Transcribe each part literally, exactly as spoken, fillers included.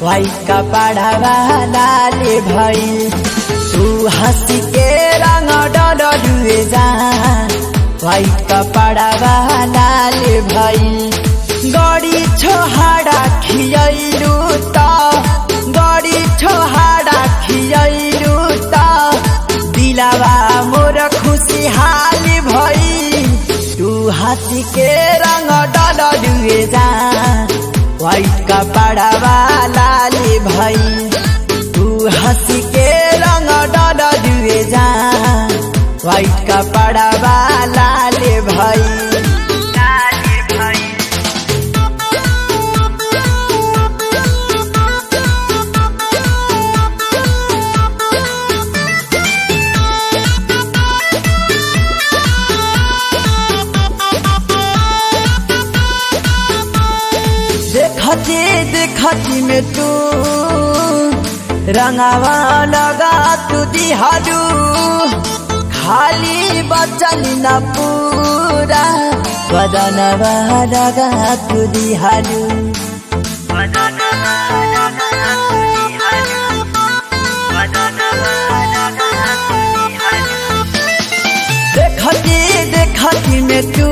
White कपड़ा लाले भइल तू हंसी के रंग डलुए जान व्हाइट कपड़ा लाले भइल गड़ी छोहाड़ा खियलू त गड़ी छोहाड़ा खियलू त दिलावा मोर खुशी हाल भइल तू हंसी के रंग डलुए जान व्हाइट कपड़ा लाले भइल तू हंसी के रंग डलुए जान व्हाइट कपड़ा लाले भइल देखती देखती में तू रंगावा लगा तू दिहालू खाली बचल न पूरा बदनवा लगा तू दिहालू देखती देखती में तू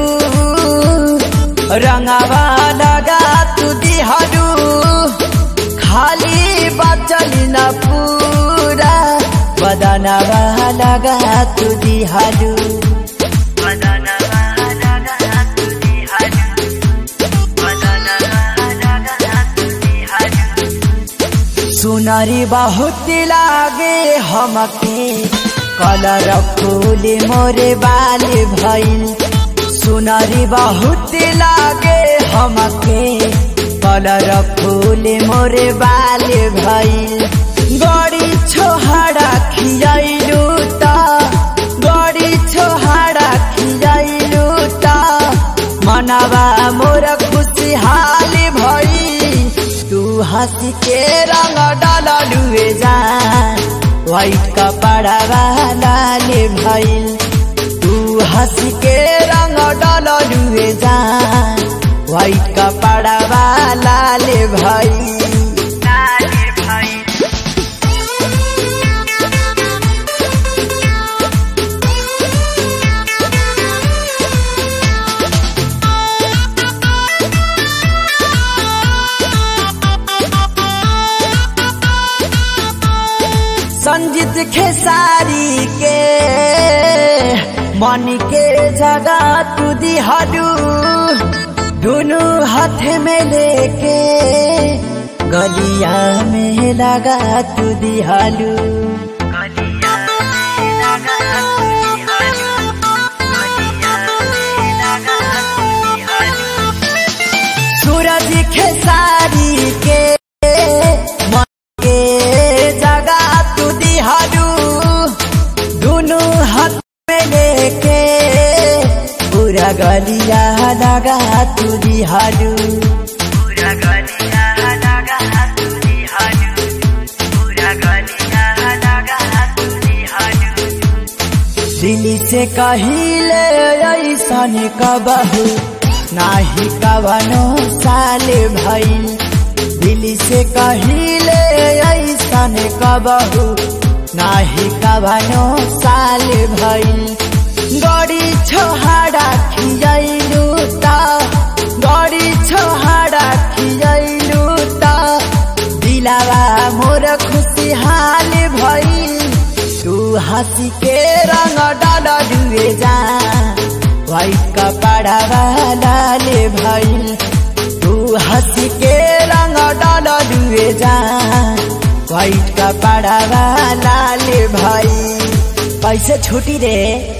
रंगावा लगा तू दिहालू खाली बचल न पूरा बदनवा लगा तू दिहालू सुनरी बहुत लागे हमके कलर फूल मोरे बाल भइल सुनरी बहुत लागे हमके कलर फूल मोरे बाल भइल गड़ी छोहाड़ा खियलू त गड़ी छोहाड़ा खियलू त मनवा मोर खुशी हाल भइल तू हंसी के रंग डलुए जान व्हाइट कपड़ा लाले भइल तू हंसी के रंग डलुए जान व्हाइट कपड़ा लाले भइल संजीत खेसारी के मन के जगह तू दिहालू दोनों हाथ में लेके गलिया में लगा तू दिहालू सूरज खेसारी के मन के जगह तू दिहालू दोनों हाथ में लेके पूरा गलिया लगा तू दिहालू पूरा गलिया लगा तू दिहालू पूरा गलिया लगा तू दिहालू दिल्ली से कहिले ऐसन कबहू नाही कवनो साल भइल दिल्ली से कहिले ऐसन कबहू नाही कवनो साल भइल गड़ी छोहाड़ा खियलू त गड़ी छोहाड़ा खियलू त दिलावा मोर खुशी हाल भइल तू हंसी के रंग डलुए जान व्हाइट कपड़ा लाले भइल तू हंसी के रंग डलुए जान व्हाइट कपड़ा लाले भइल कैसे छुटी रे।